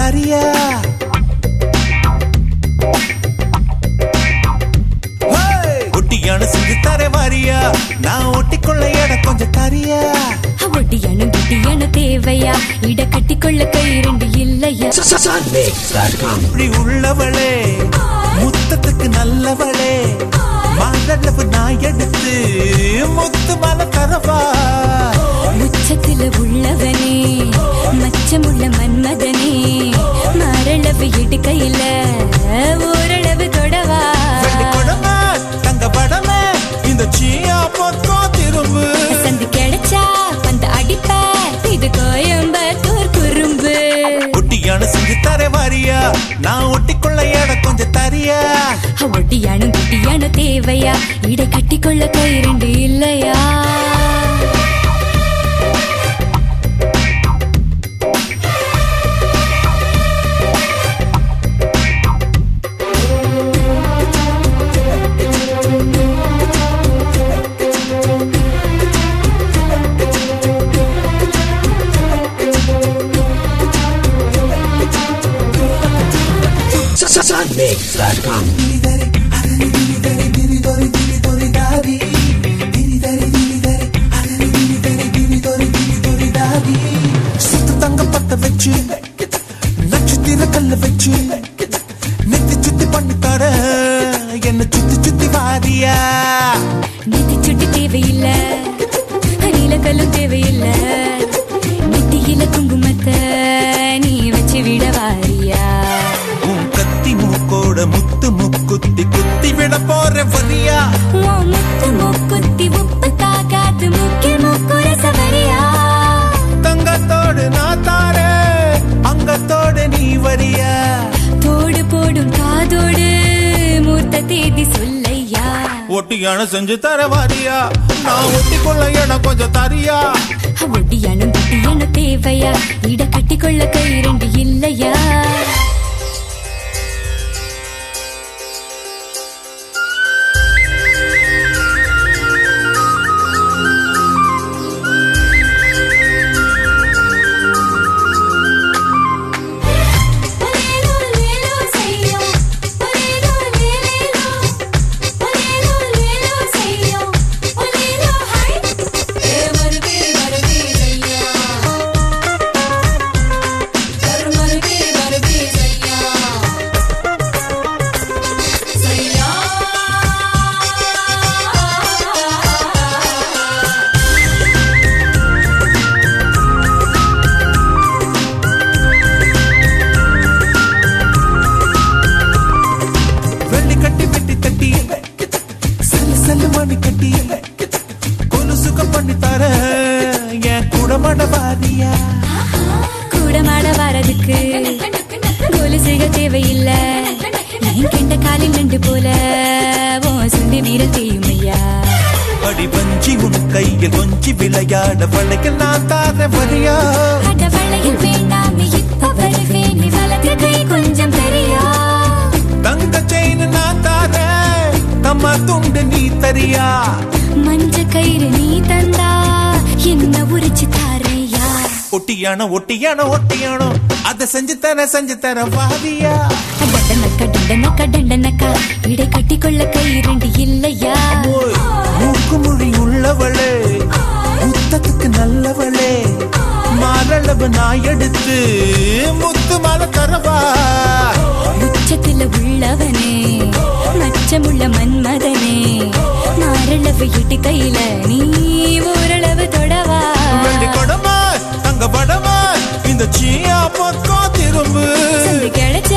தரியா ஒட்டியான செஞ்சு தர வாரியா நான் ஒட்டிக்கொள்ள இடம் கொஞ்சம் தரியா ஒட்டியான குட்டியான தேவையா இட கட்டிக்கொள்ள கை இரண்டு இல்லையா இப்படி உள்ளவளே முத்தத்துக்கு நல்லவளே மாதளவு நான் எடுத்து முத்து மலை தரவா உச்சத்துல உள்ளவனே மச்சமுள்ள மன்மதனே மாரளவு எடுக்கையில ஓரளவு தொடவா தங்க படமே இந்த சீயா பொத்தோ திரும்பு சந்து கிடைச்சா பந்த அடிப்ப இது கோயம்பத்தூர் குறும்பு ஒட்டியான செஞ்சு தர வாரியா நான் ஒட்டிக்கொள்ள இடம் கொஞ்சம் தரியா ஒட்டியான குட்டியான தேவையா இட கட்டிக்கொள்ள கை இரண்டு இல்லையா Sunmix.com சுத்து தங்க பத்த வச்சு நட்சத்திர கல்ல வச்சு நெத்தி சுத்தி பண்ணி தர என்ன சுத்தி சுத்தி வாரியா நெத்தி சுட்டி தேவையில்ல நீல கல்லு தேவையில்ல நெத்தியில குங்குமத்தை நீ வச்சு விட வாரியா கத்தி மூக்கோட முத்து முக்குத்தி குத்தி விட போற வரியா முத்து முக்குத்தி உப்பு தாக்காத்து முக்கிய முக்குற சவரியா தங்கத்தோடு நான் தாரே அங்கத்தோடு நீ வரியா தோடு போடும் காதோடு மூத்த தேதி சொல்லையா ஒட்டியான செஞ்சு தர வாரியா நான் ஒட்டிக்கொள்ள இடம் கொஞ்சம் தரியா ஒட்டியான குட்டியான தேவையா இட கட்டிக்கொள்ள கை இரண்டு இல்லையா கூடமாட வரதுக்கு கொலுசுக தேவையில்ல என் கெண்ட காலில் நண்டு போல சுண்டி வீர செய்யுமையா அடி வஞ்சி உன் கையில் கொஞ்சி விளையாட வளையில் நான் தார வரியா அட வளையில் வேண்டாம் இப்ப வருவேன் நீ வலது கை கொஞ்சம் பெரியா தங்க செயின் நான் தார தம்மா துண்டு நீ தரியா மஞ்ச கயிறு நீ தந்தா என்ன உரிச்சு தாரையா ஒட்டியானோ ஒட்டியானோ ஒட்டியானோ அத செஞ்சு தர வாரியா டண்டனக்கா டண்டனக்கா டண்டனக்கா இடை கட்டிக்கொள்ள கை இரண்டு இல்லையா மூக்கு மொழி உள்ளவளே முத்தத்துக்கு நல்லவளே மாரளவு நான் எடுத்து முத்து மலை தரவா உச்சத்துல உள்ளவனே மச்சமுள்ள மன்மதனே மாரளவு இட்டு கையில நீ ஓரளவு தொடவா வெள்ளி கொடமா தங்க படமா இந்த சீயா பொத்தோ திரும்பு கிடைச்ச